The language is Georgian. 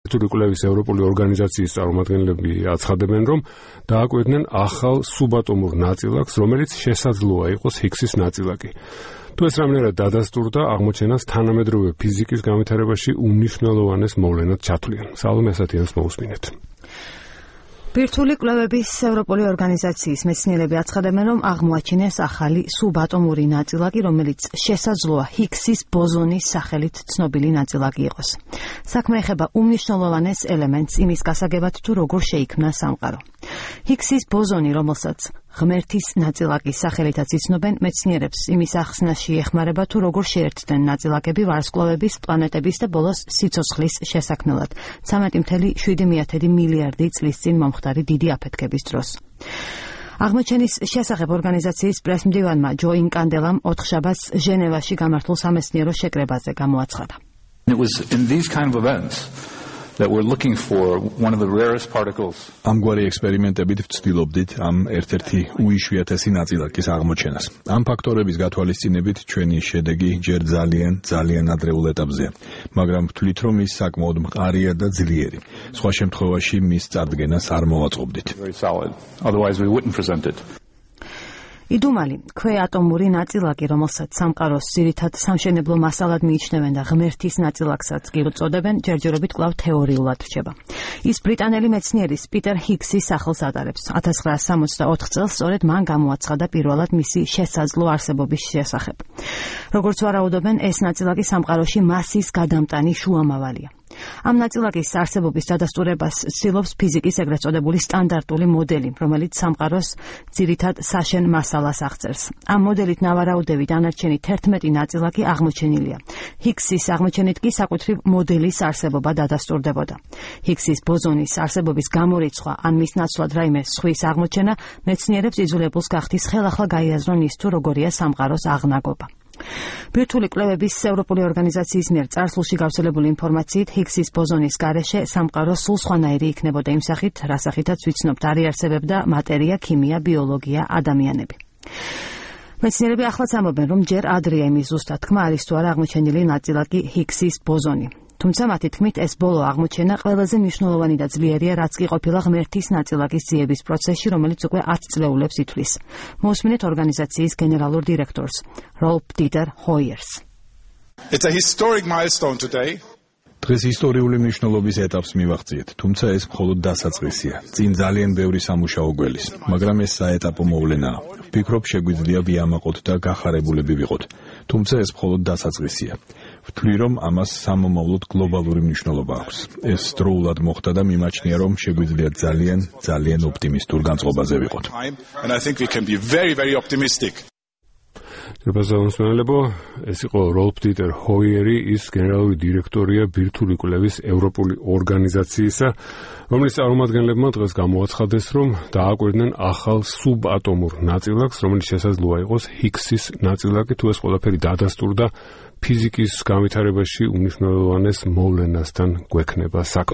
ბირთვული კვლევის ევროპული ორგანიზაციის წარმომადგენლები აცხადებენ, რომ დააკვირდნენ ახალ სუბატომურ ნაწილაკს, რომელიც შესაძლოა იყოს ჰიგსის ნაწილაკი. თუ ეს რამდენად დადასტურდა, აღმოჩენას თანამედროვე ფიზიკის განვითარებაში უმნიშვნელოვანეს მოვლენად ჩათვლიან. სალომე ასათიანს მოусმინეთ. ბირთვული კვლევების ევროპული ორგანიზაციის მეცნიერები აცხადებენ, რომ აღმოაჩინეს ახალი სუბატომური ნაწილაკი, რომელიც შესაძლოა ჰიგსის ბოზონის სახელით ცნობილი ნაწილაკი იყოს. საქმე ეხება უმნიშვნელოვანეს ელემენტს იმის გასაგებად, თუ როგორ შეიქმნა სამყარო. ჰიგსის ბოზონი, რომელსაც ღმერთის ნაწილაკის სახელითაც იცნობენ, მეცნიერებს იმის ახსნაში ეხმარება, თუ როგორ შეერთდნენ ნაწილაკები ვარსკვლავების, პლანეტების და ბოლოს სიცოცხლის შესაქმნელად 13.7 მილიარდი წლის წინ მომხდარი დიდი აფეთქების დროს. აღმოჩენის შესახებ ორგანიზაციის პრესმდივანმა ჯო ინკანდელამ ოთხშაბათს ჟენევაში გამართულ სამეცნიერო შეკრებაზე გამოაცხადა. It was in these kind of events that we're looking for one of the rarest particles. ამგვარი ექსპერიმენტებით ვცდილობდით ამ ერთ-ერთი უიშვიათესი ნაწილაკის აღმოჩენას. ამ ფაქტორების გათვალისწინებით ჩვენი შედეგი ჯერ ძალიან ადრეულ ეტაპზეა, მაგრამ ვთვლით, რომ ის საკმაოდ მყარია და ძლიერი. სხვა შემთხვევაში მის წარდგენას არ მოვაწყობდით. Very solid. Otherwise we wouldn't present it. იდუმალი, ქვეატომური ნაწილაკი, რომელსაც სამყაროს ძირითად სამშენებლო მასალად მიიჩნევენ და ღმერთის ნაწილაკსაც კი უწოდებენ, ჯერჯერობით კვლავ თეორიულად რჩება. ის ბრიტანელი მეცნიერის პიტერ ჰიგსის სახელს ატარებს. 1964 წელს სწორედ მან გამოაცხადა პირველად მისი შესაძლო არსებობის შესახებ. როგორც ვარაუდობენ, ეს ნაწილაკი სამყაროში მასის გადამტანი შუამავალია. ამ ნაწილაკის არსებობის დადასტურებას ცდილობს ფიზიკის ეგრეთ წოდებული სტანდარტული მოდელი, რომელიც სამყაროს ძირითად საშენ მასალას აღწერს. ამ მოდელით ნავარაუდევი დანარჩენი 11 ნაწილაკი აღმოჩენილია. ჰიგსის აღმოჩენით კი საკუთრივ მოდელის არსებობა დადასტურდებოდა. ჰიგსის ბოზონის არსებობის გამორიცხვა ან მის ნაცვლად რაიმე სხვის აღმოჩენა მეცნიერებს იძულებულს გახდის ხელახლა გაიაზრონ ის, თუ როგორია სამყაროს აღნაგობა. ბირთვული კვლევების ევროპული ორგანიზაციის მიერ წარსულში გავრცელებული ინფორმაციით ჰიგსის ბოზონის გარეშე სამყარო სულ სხვანაირი იქნებოდა იმ სახით, რა სახითაც ვიცნობთ, არ იარსებებდა მატერია, ქიმია, ბიოლოგია, ადამიანები. მეცნიერები ახლაც ამბობენ, რომ ჯერ ადრეა იმის ზუსტად თქმა არის თუ არა აღმოჩენილი ნაწილაკი ჰიგსის ბოზონი. თუმცა მათი თქმით ეს ბოლო აღმოჩენა ყველაზე მნიშვნელოვანი და ძლიერია, რაც კი ყოფილა ღმერთის ნაწილაკის ძიების პროცესში, რომელიც უკვე 10 წლეულებს ითვლის. მოусმინეთ ორგანიზაციის გენერალურ დირექტორს, როლფ დიტერ ჰოიერს. It's a historic milestone today. დღეს ისტორიული მნიშვნელობის ეტაპს მივაღწიეთ, თუმცა ეს მხოლოდ დასაწყისია. წინ ძალიან ბევრი სამუშაო გველის, მაგრამ ეს საეტაპო მოვლენაა. ვფიქრობ, შეგვიძლია ვიამაყოთ და გახარებულები ვიყოთ, თუმცა ეს მხოლოდ დასაწყისია. ვთვლი, რომ ამას სამომავლოდ გლობალური მნიშვნელობა აქვს. ეს დროულად მოხდა და მიმაჩნია, რომ შეგვიძლია ძალიან ოპტიმისტურ განწყობაზე ვიყოთ. And I think we can be very, very optimistic. ეს იყო როლფ დიტერ ჰოიერი, ის გენერალური დირექტორია ბირთვული კვლევის ევროპული ორგანიზაციისა, რომლის წარმომადგენლებმა დღეს გამოაცხადეს, რომ დააკვირდნენ ახალ სუბატომურ ნაწილაკს, რომელიც შესაძლოა იყოს ჰიგსის ნაწილაკი. თუ ეს ყველაფერი დადასტურდა, ფიზიკის განვითარებაში უმნიშვნელოვანეს მოვლენასთან გვექნება საქმე.